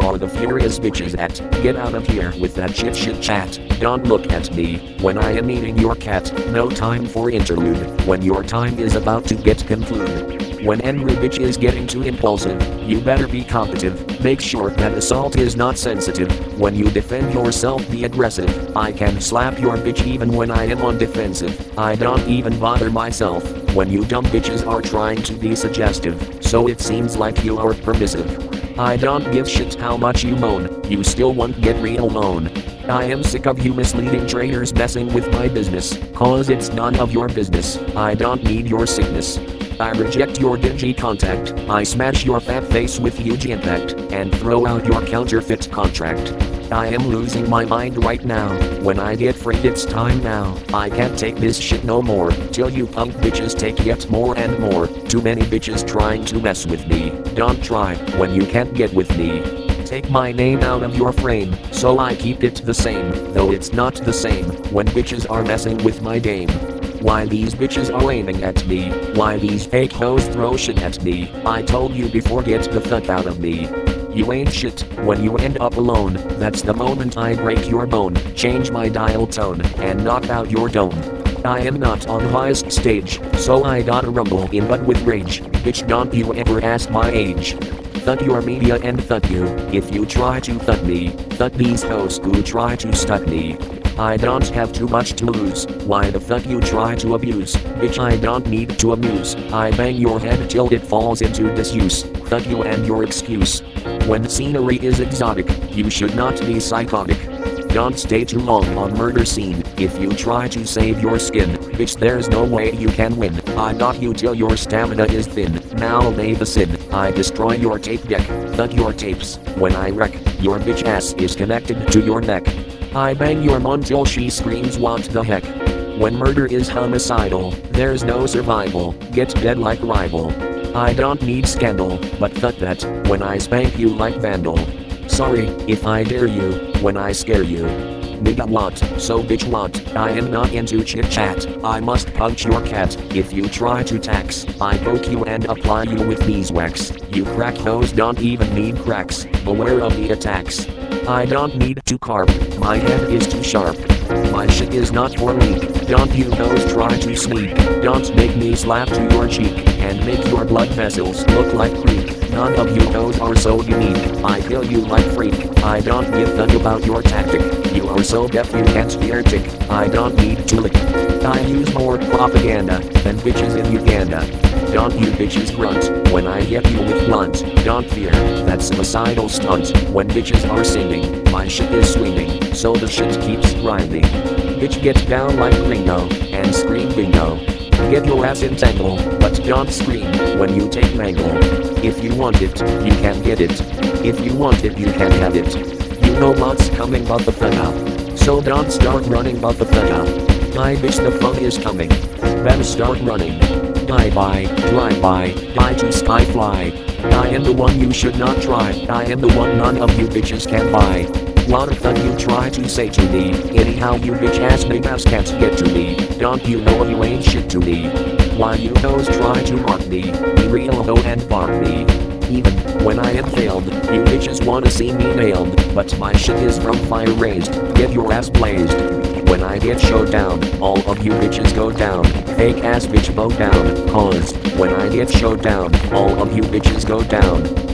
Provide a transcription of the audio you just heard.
are the furious bitches at? Get out of here with that shit chat. Don't look at me when I am eating your cat. No time for interlude when your time is about to get concluded. When angry bitch is getting too impulsive, you better be combative. Make sure that assault is not sensitive. When you defend yourself, be aggressive. I can slap your bitch even when I am on defensive. I don't even bother myself when you dumb bitches are trying to be suggestive. So it seems like you are permissive. I don't give shit how much you moan. You still won't get real moan. I am sick of you misleading traders messing with my business, cause it's none of your business. I don't need your sickness. I reject your dingy contact. I smash your fat face with huge impact and throw out your counterfeit contract. I am losing my mind right now. When I get free, it's time now. I can't take this shit no more. Till you punk bitches take yet more and more. Too many bitches trying to mess with me. Don't try when you can't get with me. Take my name out of your frame, so I keep it the same, though it's not the same when bitches are messing with my dame. Why these bitches are aiming at me? Why these fake hoes throw shit at me? I told you before, get the fuck out of me. You ain't shit when you end up alone. That's the moment I break your bone, change my dial tone, and knock out your dome. I am not on highest stage, so I gotta rumble in but with rage. Bitch, don't you ever ask my age. Thug your media and thug you if you try to thug me. Thug these hoes who try to stuck me. I don't have too much to lose. Why the fuck you try to abuse? Bitch, I don't need to amuse. I bang your head till it falls into disuse. Thug you and your excuse. When scenery is exotic, you should not be psychotic. Don't stay too long on murder scene. If you try to save your skin, bitch, there's no way you can win. I knock you till your stamina is thin. Now lay the sin. I destroy your tape deck. Thug your tapes. When I wreck, your bitch ass is connected to your neck. I bang your mom till she screams, what the heck? When murder is homicidal, there's no survival. Get dead like rival. I don't need scandal, but thug that when I spank you like vandal. Sorry if I dare you when I scare you. Nigga what? So bitch what? I am not into chit chat. I must punch your cat if you try to tax. I poke you and apply you with beeswax. You crack hoes don't even need cracks. Beware of the attacks. I don't need to carp. My head is too sharp. My shit is not for leak. Don't you hoes try to sneak. Don't make me slap to your cheek and make your blood vessels look like creek. None of you hoes are so unique. I kill you like freak. I don't give a fuck about your tactic. You are so deaf you can't hear tick. I don't need to lick. I use more propaganda than bitches in Uganda. Don't you bitches grunt when I hit you with blunt. Don't fear that suicidal stunt when bitches are singing. My shit is swinging, so the shit keeps grinding. Bitch, get down like Ringo and scream bingo. Get your ass entangled, but don't scream when you take mangle. If you want it, you can get it. If you want it, you can have it. You know what's coming, motherfucker. So don't start running, motherfucker. My bitch, the fun is coming. Better start running. Die by, drive by, die to sky fly. I am the one you should not try. I am the one none of you bitches can buy. What the fuck you try to say to me? Anyhow, you bitch ass niggas can't get to me. Don't you know you ain't shit to me? Why you hoes try to mark me? Be real hoe and bark me. Even when I am failed, you bitches wanna see me nailed. But my shit is from fire raised. Get your ass blazed. When I get showed down, all of you bitches go down. Fake ass bitch bow down. Cause when I get showed down, all of you bitches go down.